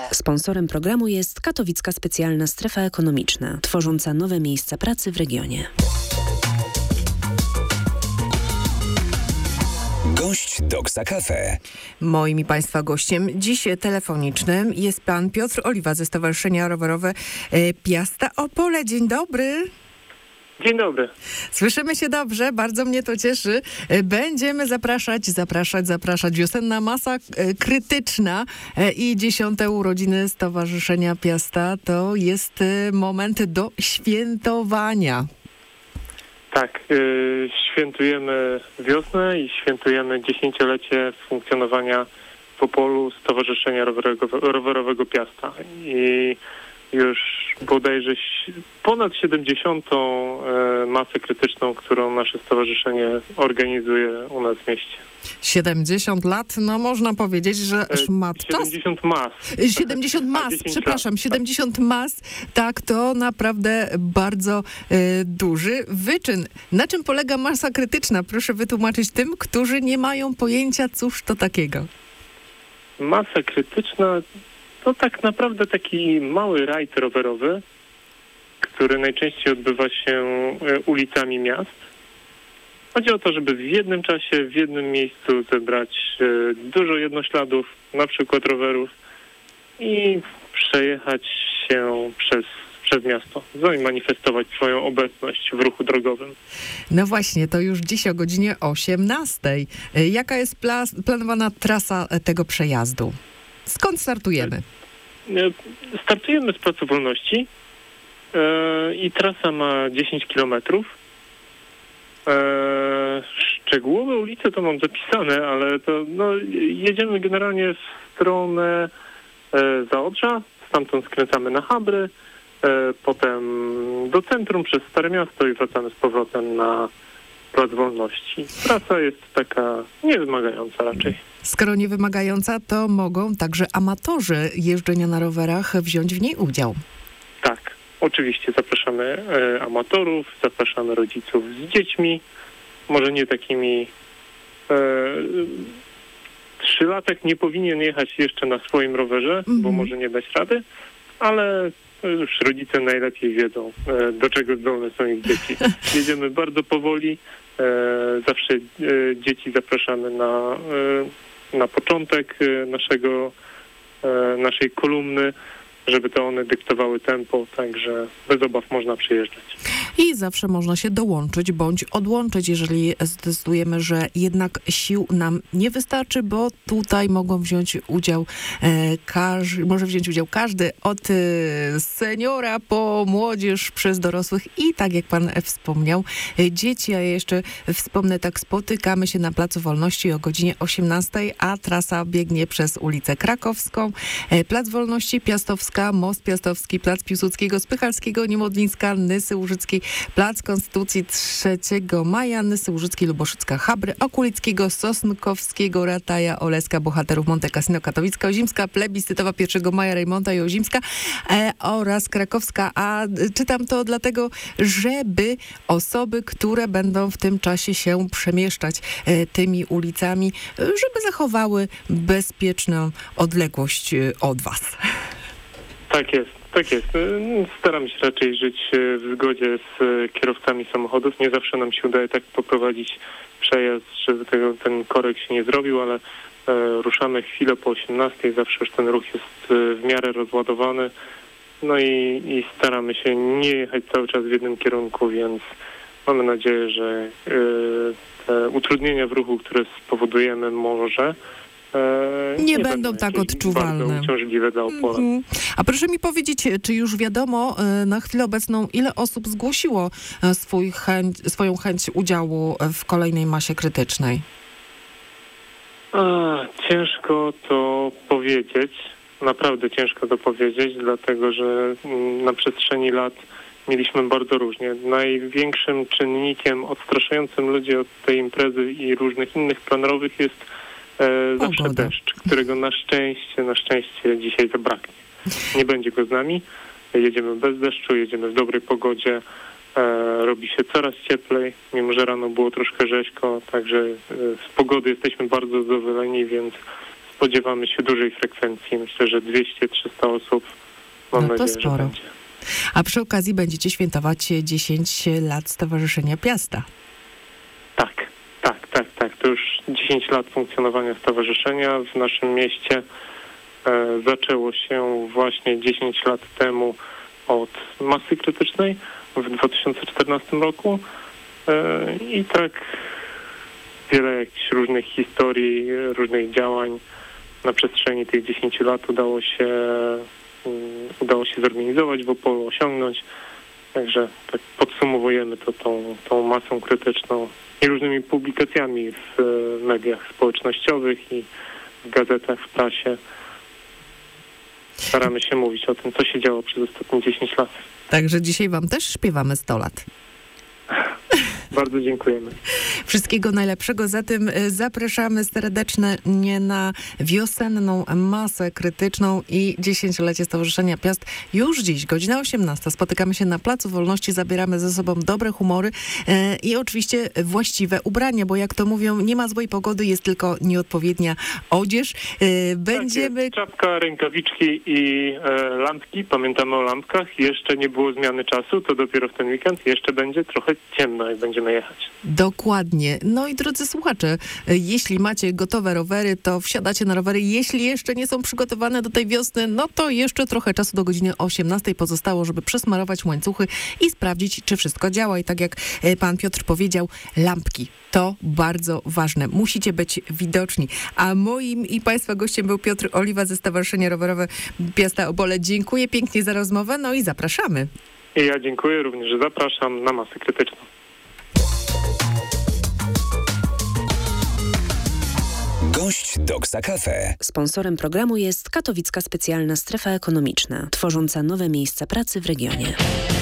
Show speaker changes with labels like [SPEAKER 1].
[SPEAKER 1] Sponsorem programu jest Katowicka Specjalna Strefa Ekonomiczna, tworząca nowe miejsca pracy w regionie.
[SPEAKER 2] Gość Doksa Cafe.
[SPEAKER 3] Moim i Państwa gościem dziś telefonicznym jest pan Piotr Oliwa ze Stowarzyszenia Rowerowe Piasta Opole. Dzień dobry.
[SPEAKER 4] Dzień dobry.
[SPEAKER 3] Słyszymy się dobrze, bardzo mnie to cieszy. Będziemy zapraszać. Wiosenna masa krytyczna i 10. urodziny Stowarzyszenia Piasta to jest moment do świętowania.
[SPEAKER 4] Tak, świętujemy wiosnę i świętujemy 10-lecie funkcjonowania w Opolu Stowarzyszenia Rowerowego Piasta. I już bodajże ponad 70. masę krytyczną, którą nasze stowarzyszenie organizuje u nas w mieście.
[SPEAKER 3] 70 lat, no można powiedzieć, że szmat czas.
[SPEAKER 4] 70 mas.
[SPEAKER 3] 70 mas, przepraszam, 70 mas, tak, to naprawdę bardzo duży wyczyn. Na czym polega masa krytyczna? Proszę wytłumaczyć tym, którzy nie mają pojęcia, cóż to takiego.
[SPEAKER 4] Masa krytyczna to tak naprawdę taki mały rajd rowerowy, który najczęściej odbywa się ulicami miast. Chodzi o to, żeby w jednym czasie, w jednym miejscu zebrać dużo jednośladów, na przykład rowerów i przejechać się przez miasto, zamanifestować swoją obecność w ruchu drogowym.
[SPEAKER 3] No właśnie, to już dziś o godzinie 18:00. Jaka jest planowana trasa tego przejazdu? Skąd startujemy?
[SPEAKER 4] Startujemy z Placu Wolności i trasa ma 10 kilometrów. Szczegółowe ulice to mam zapisane, ale to jedziemy generalnie w stronę Zaodrza, stamtąd skręcamy na Chabry, potem do centrum przez Stare Miasto i wracamy z powrotem na Plac Wolności. Trasa jest taka niewymagająca raczej.
[SPEAKER 3] Skoro niewymagająca, to mogą także amatorzy jeżdżenia na rowerach wziąć w niej udział.
[SPEAKER 4] Tak, oczywiście zapraszamy amatorów, zapraszamy rodziców z dziećmi, może nie takimi... 3-latek nie powinien jechać jeszcze na swoim rowerze, bo może nie dać rady, ale już rodzice najlepiej wiedzą, do czego zdolne są ich dzieci. Jedziemy bardzo powoli, zawsze dzieci zapraszamy na początek naszej kolumny, żeby to one dyktowały tempo, także bez obaw można przyjeżdżać.
[SPEAKER 3] I zawsze można się dołączyć bądź odłączyć, jeżeli zdecydujemy, że jednak sił nam nie wystarczy, bo tutaj mogą wziąć udział może wziąć udział każdy, od seniora po młodzież, przez dorosłych i tak jak pan wspomniał, dzieci. A ja jeszcze wspomnę, tak spotykamy się na Placu Wolności o godzinie 18:00, a trasa biegnie przez ulicę Krakowską, Plac Wolności, Piastowska, Most Piastowski, Plac Piłsudskiego, Spychalskiego, Niemodlińska, Nysy Łużyckiej, Plac Konstytucji 3 Maja, Nysy Łużyckiej, Luboszycka, Chabry, Okulickiego, Sosnkowskiego, Rataja, Oleska, Bohaterów, Monte Cassino, Katowicka, Ozimska, Plebiscytowa 1 Maja, Rejmonta i Ozimska oraz Krakowska. A czytam to dlatego, żeby osoby, które będą w tym czasie się przemieszczać tymi ulicami, żeby zachowały bezpieczną odległość od was.
[SPEAKER 4] Tak jest. Staram się raczej żyć w zgodzie z kierowcami samochodów. Nie zawsze nam się udaje tak poprowadzić przejazd, żeby ten korek się nie zrobił, ale ruszamy chwilę po 18:00. Zawsze już ten ruch jest w miarę rozładowany. No i staramy się nie jechać cały czas w jednym kierunku, więc mamy nadzieję, że te utrudnienia w ruchu, które spowodujemy może,
[SPEAKER 3] nie będą tak odczuwalne.
[SPEAKER 4] Bardzo uciążliwe dla Opola.
[SPEAKER 3] A proszę mi powiedzieć, czy już wiadomo na chwilę obecną, ile osób zgłosiło swoją chęć udziału w kolejnej masie krytycznej?
[SPEAKER 4] Ciężko to powiedzieć. Naprawdę ciężko to powiedzieć, dlatego że na przestrzeni lat mieliśmy bardzo różnie. Największym czynnikiem odstraszającym ludzi od tej imprezy i różnych innych planerowych jest zawsze deszcz, którego na szczęście dzisiaj zabraknie. Nie będzie go z nami. Jedziemy bez deszczu, jedziemy w dobrej pogodzie. Robi się coraz cieplej, mimo że rano było troszkę rzeźko, także z pogody jesteśmy bardzo zadowoleni, więc spodziewamy się dużej frekwencji. Myślę, że 200-300 osób. Mam nadzieję, że będzie.
[SPEAKER 3] A przy okazji będziecie świętować 10 lat Stowarzyszenia Piasta.
[SPEAKER 4] Tak. To już 10 lat funkcjonowania stowarzyszenia w naszym mieście. Zaczęło się właśnie 10 lat temu od masy krytycznej w 2014 roku i tak wiele jakichś różnych historii, różnych działań na przestrzeni tych 10 lat udało się zorganizować, w Opolu osiągnąć. Także tak podsumowujemy to tą masą krytyczną i różnymi publikacjami w mediach społecznościowych i w gazetach, w prasie. Staramy się mówić o tym, co się działo przez ostatnie 10 lat.
[SPEAKER 3] Także dzisiaj wam też śpiewamy 100 lat.
[SPEAKER 4] Bardzo dziękujemy.
[SPEAKER 3] Wszystkiego najlepszego. Zatem zapraszamy serdecznie na wiosenną masę krytyczną i 10-lecie Stowarzyszenia Piast. Już dziś, godzina 18. Spotykamy się na Placu Wolności, zabieramy ze sobą dobre humory i oczywiście właściwe ubrania, bo jak to mówią, nie ma złej pogody, jest tylko nieodpowiednia odzież. Będziemy...
[SPEAKER 4] Tak, czapka, rękawiczki i lampki. Pamiętamy o lampkach. Jeszcze nie było zmiany czasu, to dopiero w ten weekend. Jeszcze będzie trochę ciemno, jak będziemy jechać.
[SPEAKER 3] Dokładnie. No i drodzy słuchacze, jeśli macie gotowe rowery, to wsiadacie na rowery. Jeśli jeszcze nie są przygotowane do tej wiosny, no to jeszcze trochę czasu do godziny 18 pozostało, żeby przesmarować łańcuchy i sprawdzić, czy wszystko działa. I tak jak pan Piotr powiedział, lampki. To bardzo ważne. Musicie być widoczni. A moim i państwa gościem był Piotr Oliwa ze Stowarzyszenia Rowerowe Piasta Opole. Dziękuję pięknie za rozmowę, no i zapraszamy.
[SPEAKER 4] I ja dziękuję również, że zapraszam na masę krytyczną.
[SPEAKER 2] Gość Doksa Cafe.
[SPEAKER 1] Sponsorem programu jest Katowicka Specjalna Strefa Ekonomiczna, tworząca nowe miejsca pracy w regionie.